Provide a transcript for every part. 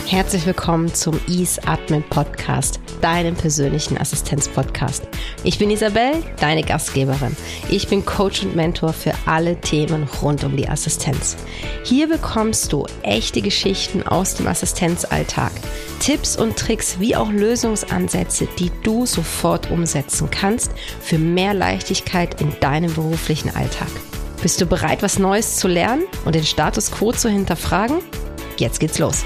Herzlich willkommen zum Ease Admin Podcast, deinem persönlichen Assistenz-Podcast. Ich bin Isabel, deine Gastgeberin. Ich bin Coach und Mentor für alle Themen rund um die Assistenz. Hier bekommst du echte Geschichten aus dem Assistenzalltag, Tipps und Tricks wie auch Lösungsansätze, die du sofort umsetzen kannst für mehr Leichtigkeit in deinem beruflichen Alltag. Bist du bereit, was Neues zu lernen und den Status quo zu hinterfragen? Jetzt geht's los.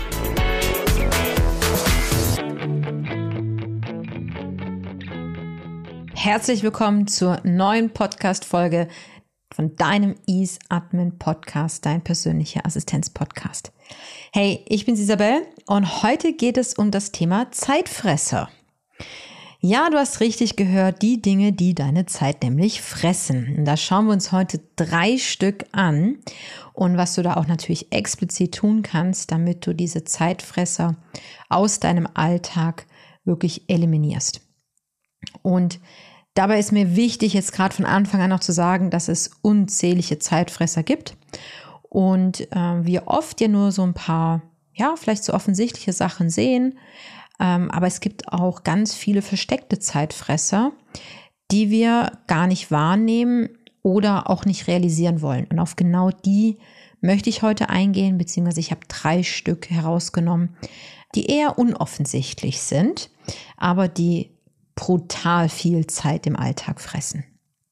Herzlich willkommen zur neuen Podcast-Folge von deinem Ease Admin Podcast, dein persönlicher Assistenz-Podcast. Hey, ich bin Isabel und heute geht es um das Thema Zeitfresser. Ja, du hast richtig gehört, die Dinge, die deine Zeit nämlich fressen. Und da schauen wir uns heute 3 Stück an und was du da auch natürlich explizit tun kannst, damit du diese Zeitfresser aus deinem Alltag wirklich eliminierst. Und dabei ist mir wichtig, jetzt gerade von Anfang an noch zu sagen, dass es unzählige Zeitfresser gibt und wir oft ja nur so ein paar, ja, vielleicht so offensichtliche Sachen sehen, aber es gibt auch ganz viele versteckte Zeitfresser, die wir gar nicht wahrnehmen oder auch nicht realisieren wollen. Und auf genau die möchte ich heute eingehen, beziehungsweise ich habe 3 Stück herausgenommen, die eher unoffensichtlich sind, aber die brutal viel Zeit im Alltag fressen.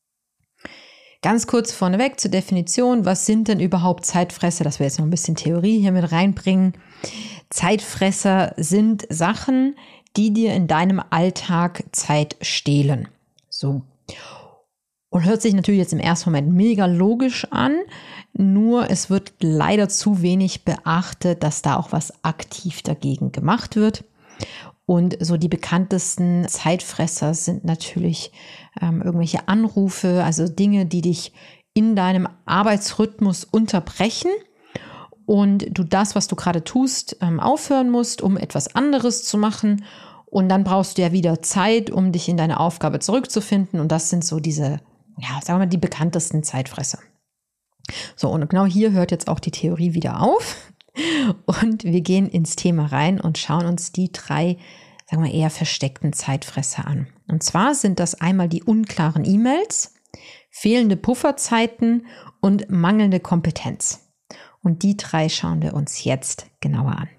Ganz kurz vorneweg zur Definition, was sind denn überhaupt Zeitfresser? Dass wir jetzt noch ein bisschen Theorie hier mit reinbringen. Zeitfresser sind Sachen, die dir in deinem Alltag Zeit stehlen. So. Und hört sich natürlich jetzt im ersten Moment mega logisch an, nur es wird leider zu wenig beachtet, dass da auch was aktiv dagegen gemacht wird. Und so die bekanntesten Zeitfresser sind natürlich irgendwelche Anrufe, also Dinge, die dich in deinem Arbeitsrhythmus unterbrechen und du das, was du gerade tust, aufhören musst, um etwas anderes zu machen. Und dann brauchst du ja wieder Zeit, um dich in deine Aufgabe zurückzufinden. Und das sind so diese, ja, sagen wir mal, die bekanntesten Zeitfresser. So, und genau hier hört jetzt auch die Theorie wieder auf. Und wir gehen ins Thema rein und schauen uns die 3, sagen wir eher versteckten Zeitfresser an. Und zwar sind das einmal die unklaren E-Mails, fehlende Pufferzeiten und mangelnde Kompetenz. Und die 3 schauen wir uns jetzt genauer an.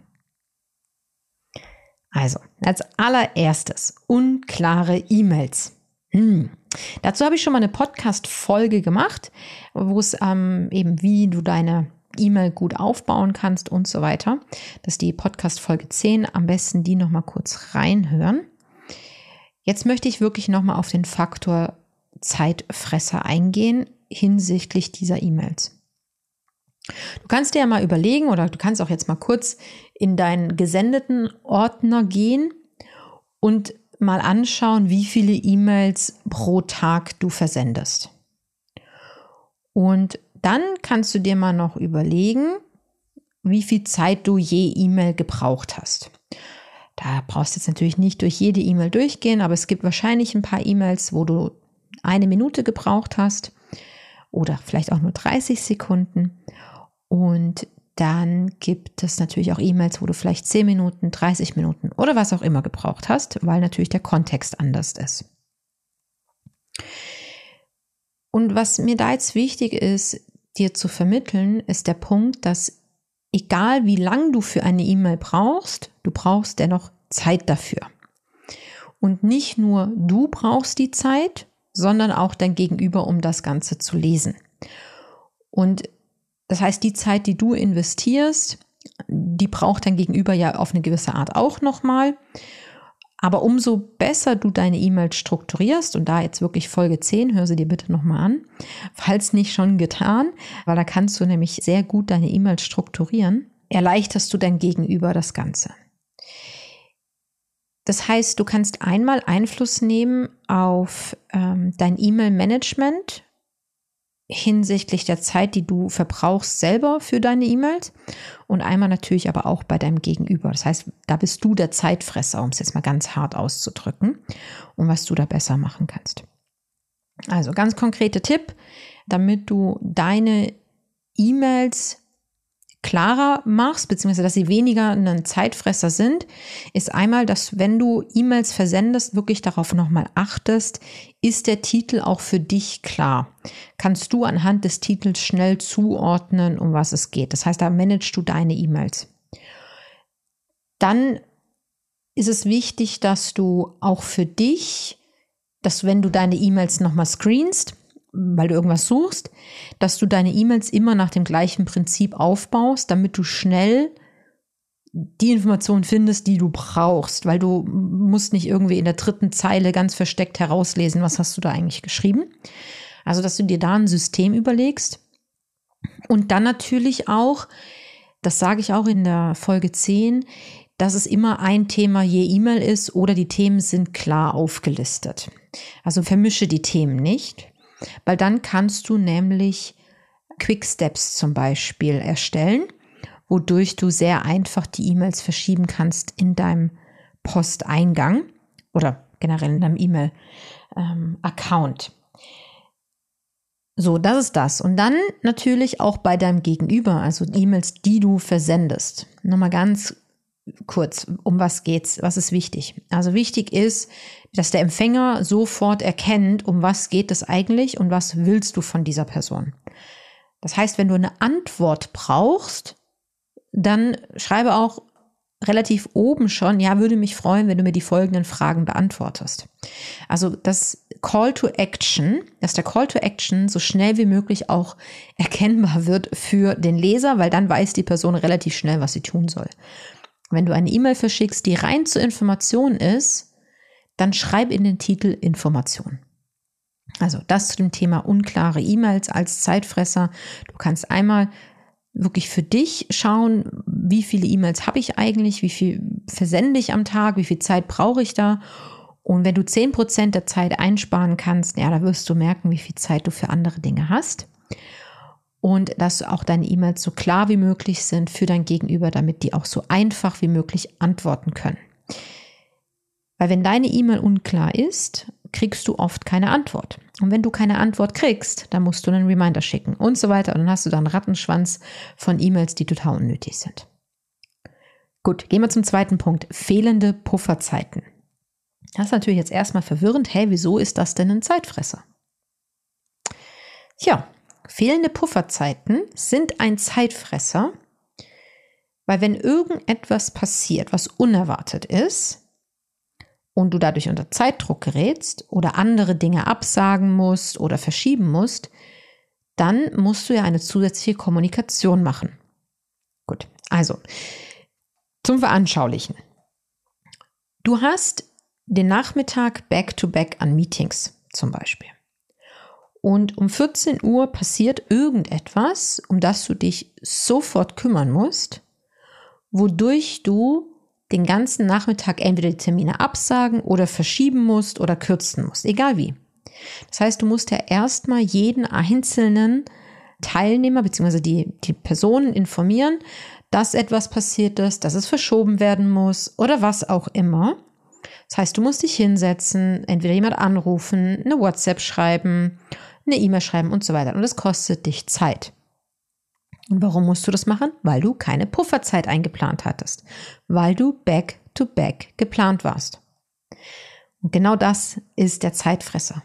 Also, als allererstes unklare E-Mails. Dazu habe ich schon mal eine Podcast-Folge gemacht, wo es eben wie du deine E-Mail gut aufbauen kannst und so weiter. Das ist die Podcast-Folge 10. Am besten die nochmal kurz reinhören. Jetzt möchte ich wirklich nochmal auf den Faktor Zeitfresser eingehen hinsichtlich dieser E-Mails. Du kannst dir ja mal überlegen oder du kannst auch jetzt mal kurz in deinen gesendeten Ordner gehen und mal anschauen, wie viele E-Mails pro Tag du versendest. Und dann kannst du dir mal noch überlegen, wie viel Zeit du je E-Mail gebraucht hast. Da brauchst du jetzt natürlich nicht durch jede E-Mail durchgehen, aber es gibt wahrscheinlich ein paar E-Mails, wo du 1 Minute gebraucht hast oder vielleicht auch nur 30 Sekunden. Und dann gibt es natürlich auch E-Mails, wo du vielleicht 10 Minuten, 30 Minuten oder was auch immer gebraucht hast, weil natürlich der Kontext anders ist. Und was mir da jetzt wichtig ist, dir zu vermitteln, ist der Punkt, dass egal wie lang du für eine E-Mail brauchst, du brauchst dennoch Zeit dafür. Und nicht nur du brauchst die Zeit, sondern auch dein Gegenüber, um das Ganze zu lesen. Und das heißt, die Zeit, die du investierst, die braucht dein Gegenüber ja auf eine gewisse Art auch nochmal. Aber umso besser du deine E-Mails strukturierst, und da jetzt wirklich Folge 10, hör sie dir bitte nochmal an, falls nicht schon getan, weil da kannst du nämlich sehr gut deine E-Mails strukturieren, erleichterst du dein Gegenüber das Ganze. Das heißt, du kannst einmal Einfluss nehmen auf dein E-Mail-Management hinsichtlich der Zeit, die du verbrauchst selber für deine E-Mails und einmal natürlich aber auch bei deinem Gegenüber. Das heißt, da bist du der Zeitfresser, um es jetzt mal ganz hart auszudrücken und was du da besser machen kannst. Also ganz konkreter Tipp, damit du deine E-Mails klarer machst, beziehungsweise dass sie weniger ein Zeitfresser sind, ist einmal, dass wenn du E-Mails versendest, wirklich darauf nochmal achtest, ist der Titel auch für dich klar? Kannst du anhand des Titels schnell zuordnen, um was es geht? Das heißt, da managst du deine E-Mails. Dann ist es wichtig, dass du auch für dich, dass wenn du deine E-Mails nochmal screenst, weil du irgendwas suchst, dass du deine E-Mails immer nach dem gleichen Prinzip aufbaust, damit du schnell die Informationen findest, die du brauchst, weil du musst nicht irgendwie in der 3. Zeile ganz versteckt herauslesen, was hast du da eigentlich geschrieben. Also, dass du dir da ein System überlegst und dann natürlich auch, das sage ich auch in der Folge 10, dass es immer ein Thema je E-Mail ist oder die Themen sind klar aufgelistet. Also vermische die Themen nicht. Weil dann kannst du nämlich Quick Steps zum Beispiel erstellen, wodurch du sehr einfach die E-Mails verschieben kannst in deinem Posteingang oder generell in deinem E-Mail-Account. So, das ist das. Und dann natürlich auch bei deinem Gegenüber, also E-Mails, die du versendest. Nochmal ganz kurz, um was geht's? Was ist wichtig? Also wichtig ist, dass der Empfänger sofort erkennt, um was geht es eigentlich und was willst du von dieser Person. Das heißt, wenn du eine Antwort brauchst, dann schreibe auch relativ oben schon, ja, würde mich freuen, wenn du mir die folgenden Fragen beantwortest. Also das Call to Action, dass der Call to Action so schnell wie möglich auch erkennbar wird für den Leser, weil dann weiß die Person relativ schnell, was sie tun soll. Wenn du eine E-Mail verschickst, die rein zur Information ist, dann schreib in den Titel Information. Also das zu dem Thema unklare E-Mails als Zeitfresser. Du kannst einmal wirklich für dich schauen, wie viele E-Mails habe ich eigentlich, wie viel versende ich am Tag, wie viel Zeit brauche ich da. Und wenn du 10% der Zeit einsparen kannst, ja, da wirst du merken, wie viel Zeit du für andere Dinge hast. Und dass auch deine E-Mails so klar wie möglich sind für dein Gegenüber, damit die auch so einfach wie möglich antworten können. Weil wenn deine E-Mail unklar ist, kriegst du oft keine Antwort. Und wenn du keine Antwort kriegst, dann musst du einen Reminder schicken und so weiter. Und dann hast du da einen Rattenschwanz von E-Mails, die total unnötig sind. Gut, gehen wir zum zweiten Punkt. Fehlende Pufferzeiten. Das ist natürlich jetzt erstmal verwirrend. Hey, wieso ist das denn ein Zeitfresser? Tja, fehlende Pufferzeiten sind ein Zeitfresser, weil wenn irgendetwas passiert, was unerwartet ist und du dadurch unter Zeitdruck gerätst oder andere Dinge absagen musst oder verschieben musst, dann musst du ja eine zusätzliche Kommunikation machen. Gut, also zum Veranschaulichen. Du hast den Nachmittag back-to-back an Meetings zum Beispiel. Und um 14 Uhr passiert irgendetwas, um das du dich sofort kümmern musst, wodurch du den ganzen Nachmittag entweder die Termine absagen oder verschieben musst oder kürzen musst, egal wie. Das heißt, du musst ja erstmal jeden einzelnen Teilnehmer bzw. die Personen informieren, dass etwas passiert ist, dass es verschoben werden muss oder was auch immer. Das heißt, du musst dich hinsetzen, entweder jemand anrufen, eine WhatsApp schreiben, eine E-Mail schreiben und so weiter. Und das kostet dich Zeit. Und warum musst du das machen? Weil du keine Pufferzeit eingeplant hattest. Weil du back-to-back geplant warst. Und genau das ist der Zeitfresser.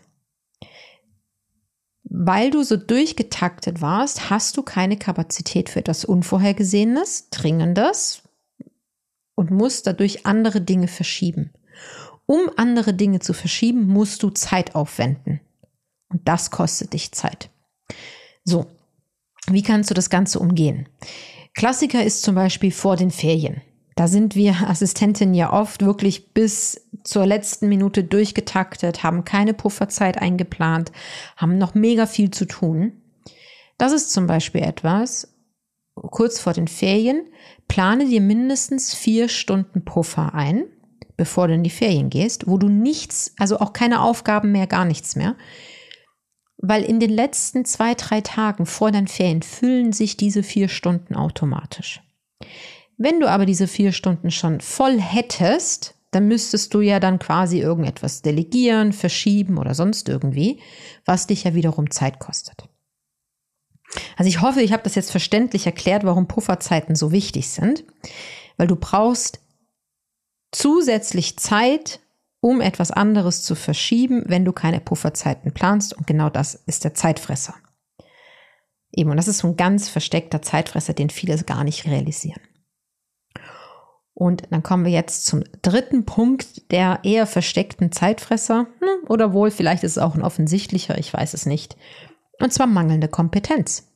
Weil du so durchgetaktet warst, hast du keine Kapazität für etwas Unvorhergesehenes, Dringendes und musst dadurch andere Dinge verschieben. Um andere Dinge zu verschieben, musst du Zeit aufwenden. Und das kostet dich Zeit. So, wie kannst du das Ganze umgehen? Klassiker ist zum Beispiel vor den Ferien. Da sind wir Assistentinnen ja oft wirklich bis zur letzten Minute durchgetaktet, haben keine Pufferzeit eingeplant, haben noch mega viel zu tun. Das ist zum Beispiel etwas, kurz vor den Ferien, plane dir mindestens 4 Stunden Puffer ein, bevor du in die Ferien gehst, wo du nichts, also auch keine Aufgaben mehr, gar nichts mehr. Weil in den letzten 2-3 Tagen vor deinen Ferien füllen sich diese 4 Stunden automatisch. Wenn du aber diese 4 Stunden schon voll hättest, dann müsstest du ja dann quasi irgendetwas delegieren, verschieben oder sonst irgendwie, was dich ja wiederum Zeit kostet. Also ich hoffe, ich habe das jetzt verständlich erklärt, warum Pufferzeiten so wichtig sind, weil du brauchst zusätzlich Zeit, um etwas anderes zu verschieben, wenn du keine Pufferzeiten planst. Und genau das ist der Zeitfresser. Eben, und das ist so ein ganz versteckter Zeitfresser, den viele gar nicht realisieren. Und dann kommen wir jetzt zum dritten Punkt der eher versteckten Zeitfresser. Oder wohl, vielleicht ist es auch ein offensichtlicher, ich weiß es nicht. Und zwar mangelnde Kompetenz.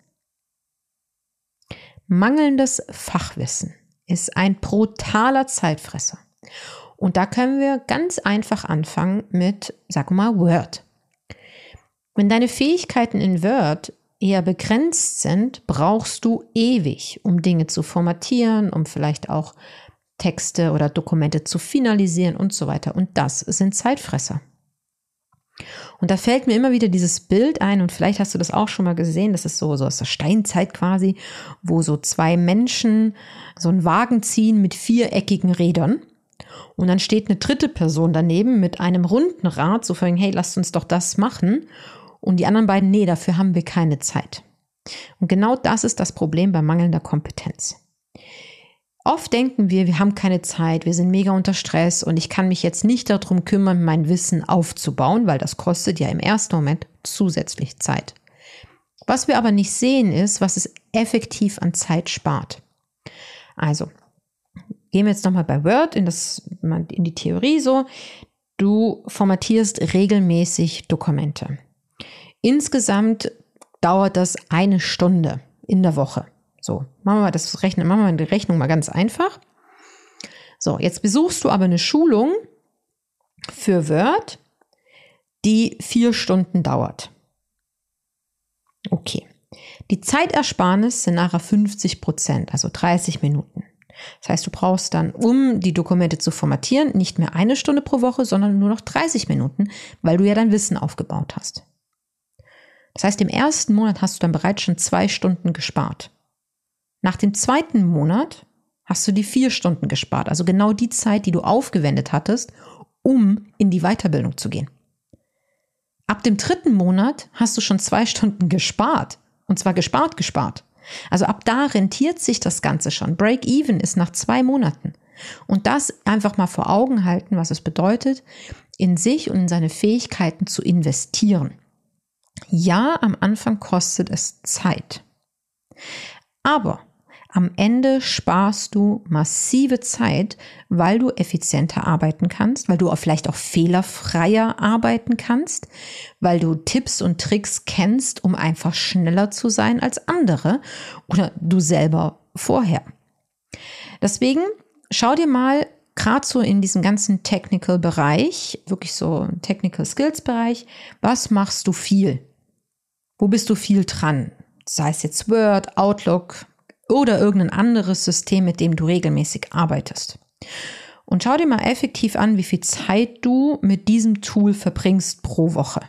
Mangelndes Fachwissen ist ein brutaler Zeitfresser. Und da können wir ganz einfach anfangen mit, sag mal, Word. Wenn deine Fähigkeiten in Word eher begrenzt sind, brauchst du ewig, um Dinge zu formatieren, um vielleicht auch Texte oder Dokumente zu finalisieren und so weiter. Und das sind Zeitfresser. Und da fällt mir immer wieder dieses Bild ein, und vielleicht hast du das auch schon mal gesehen, das ist so aus der Steinzeit quasi, wo so zwei Menschen so einen Wagen ziehen mit viereckigen Rädern. Und dann steht eine dritte Person daneben mit einem runden Rad, so von, hey, lasst uns doch das machen. Und die anderen beiden, nee, dafür haben wir keine Zeit. Und genau das ist das Problem bei mangelnder Kompetenz. Oft denken wir haben keine Zeit, wir sind mega unter Stress und ich kann mich jetzt nicht darum kümmern, mein Wissen aufzubauen, weil das kostet ja im ersten Moment zusätzlich Zeit. Was wir aber nicht sehen ist, was es effektiv an Zeit spart. Also, gehen wir jetzt nochmal bei Word in die Theorie so. Du formatierst regelmäßig Dokumente. Insgesamt dauert das 1 Stunde in der Woche. So, machen wir die Rechnung mal ganz einfach. So, jetzt besuchst du aber eine Schulung für Word, die 4 Stunden dauert. Okay. Die Zeitersparnis sind nachher 50%, also 30 Minuten. Das heißt, du brauchst dann, um die Dokumente zu formatieren, nicht mehr 1 Stunde pro Woche, sondern nur noch 30 Minuten, weil du ja dein Wissen aufgebaut hast. Das heißt, im ersten Monat hast du dann bereits schon 2 Stunden gespart. Nach dem zweiten Monat hast du die 4 Stunden gespart, also genau die Zeit, die du aufgewendet hattest, um in die Weiterbildung zu gehen. Ab dem 3. Monat hast du schon 2 Stunden gespart, und zwar gespart. Also ab da rentiert sich das Ganze schon. Break-even ist nach 2 Monaten. Und das einfach mal vor Augen halten, was es bedeutet, in sich und in seine Fähigkeiten zu investieren. Ja, am Anfang kostet es Zeit. Aber am Ende sparst du massive Zeit, weil du effizienter arbeiten kannst, weil du vielleicht auch fehlerfreier arbeiten kannst, weil du Tipps und Tricks kennst, um einfach schneller zu sein als andere oder du selber vorher. Deswegen schau dir mal gerade so in diesem ganzen Technical-Bereich, wirklich so Technical Skills-Bereich, was machst du viel? Wo bist du viel dran? Sei es jetzt Word, Outlook oder irgendein anderes System, mit dem du regelmäßig arbeitest. Und schau dir mal effektiv an, wie viel Zeit du mit diesem Tool verbringst pro Woche.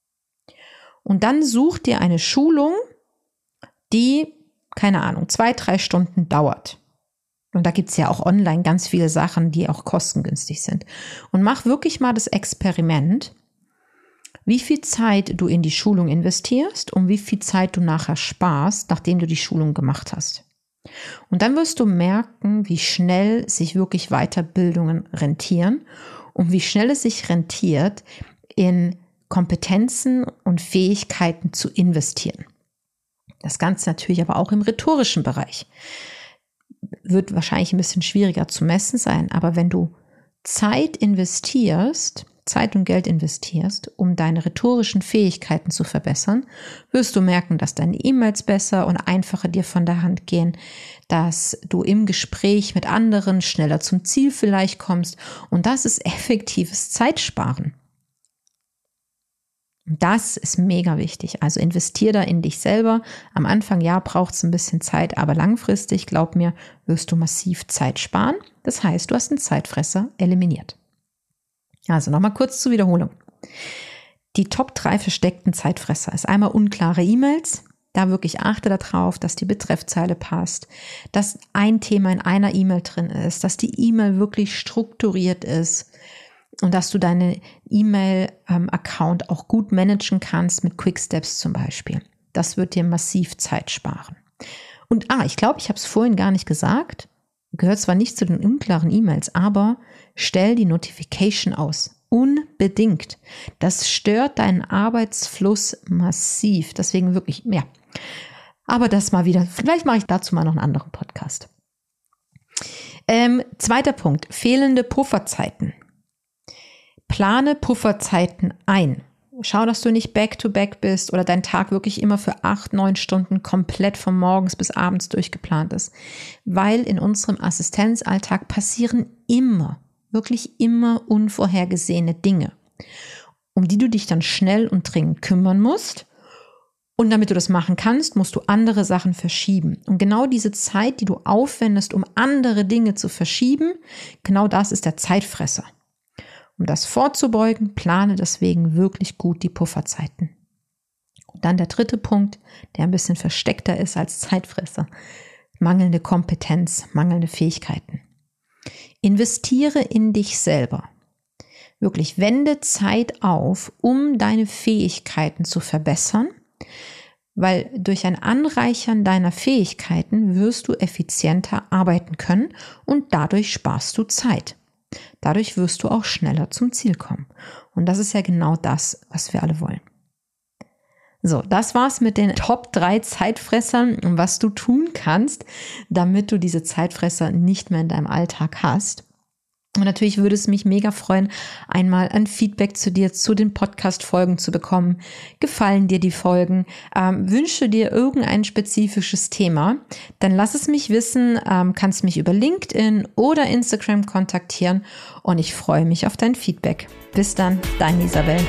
Und dann such dir eine Schulung, die, 2-3 Stunden dauert. Und da gibt es ja auch online ganz viele Sachen, die auch kostengünstig sind. Und mach wirklich mal das Experiment, wie viel Zeit du in die Schulung investierst und wie viel Zeit du nachher sparst, nachdem du die Schulung gemacht hast. Und dann wirst du merken, wie schnell sich wirklich Weiterbildungen rentieren und wie schnell es sich rentiert, in Kompetenzen und Fähigkeiten zu investieren. Das Ganze natürlich aber auch im rhetorischen Bereich. Wird wahrscheinlich ein bisschen schwieriger zu messen sein, aber wenn du Zeit und Geld investierst, um deine rhetorischen Fähigkeiten zu verbessern, wirst du merken, dass deine E-Mails besser und einfacher dir von der Hand gehen, dass du im Gespräch mit anderen schneller zum Ziel vielleicht kommst, und das ist effektives Zeitsparen. Das ist mega wichtig. Also investier da in dich selber. Am Anfang, ja, braucht es ein bisschen Zeit, aber langfristig, glaub mir, wirst du massiv Zeit sparen. Das heißt, du hast einen Zeitfresser eliminiert. Also nochmal kurz zur Wiederholung. Die Top 3 versteckten Zeitfresser ist einmal unklare E-Mails. Da wirklich achte darauf, dass die Betreffzeile passt, dass ein Thema in einer E-Mail drin ist, dass die E-Mail wirklich strukturiert ist und dass du deine E-Mail-Account auch gut managen kannst mit Quick Steps zum Beispiel. Das wird dir massiv Zeit sparen. Und ich glaube, ich habe es vorhin gar nicht gesagt, gehört zwar nicht zu den unklaren E-Mails, aber stell die Notification aus. Unbedingt. Das stört deinen Arbeitsfluss massiv. Deswegen wirklich, ja. Aber das mal wieder, vielleicht mache ich dazu mal noch einen anderen Podcast. Zweiter Punkt, fehlende Pufferzeiten. Plane Pufferzeiten ein. Schau, dass du nicht back-to-back bist oder dein Tag wirklich immer für 8-9 Stunden komplett von morgens bis abends durchgeplant ist. Weil in unserem Assistenzalltag passieren wirklich immer unvorhergesehene Dinge, um die du dich dann schnell und dringend kümmern musst. Und damit du das machen kannst, musst du andere Sachen verschieben. Und genau diese Zeit, die du aufwendest, um andere Dinge zu verschieben, genau das ist der Zeitfresser. Um das vorzubeugen, plane deswegen wirklich gut die Pufferzeiten. Und dann der dritte Punkt, der ein bisschen versteckter ist als Zeitfresser. Mangelnde Kompetenz, mangelnde Fähigkeiten. Investiere in dich selber. Wirklich wende Zeit auf, um deine Fähigkeiten zu verbessern, weil durch ein Anreichern deiner Fähigkeiten wirst du effizienter arbeiten können und dadurch sparst du Zeit. Dadurch wirst du auch schneller zum Ziel kommen. Und das ist ja genau das, was wir alle wollen. So, das war's mit den Top 3 Zeitfressern und was du tun kannst, damit du diese Zeitfresser nicht mehr in deinem Alltag hast. Und natürlich würde es mich mega freuen, einmal ein Feedback zu dir, zu den Podcast-Folgen zu bekommen. Gefallen dir die Folgen? Wünsche dir irgendein spezifisches Thema? Dann lass es mich wissen, kannst mich über LinkedIn oder Instagram kontaktieren und ich freue mich auf dein Feedback. Bis dann, deine Isabel.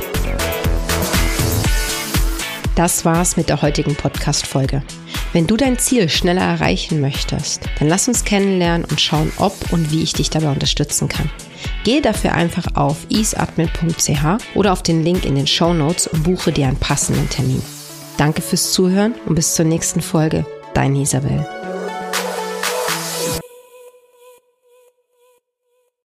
Das war's mit der heutigen Podcast-Folge. Wenn du dein Ziel schneller erreichen möchtest, dann lass uns kennenlernen und schauen, ob und wie ich dich dabei unterstützen kann. Gehe dafür einfach auf easeadmin.ch oder auf den Link in den Shownotes und buche dir einen passenden Termin. Danke fürs Zuhören und bis zur nächsten Folge. Deine Isabel.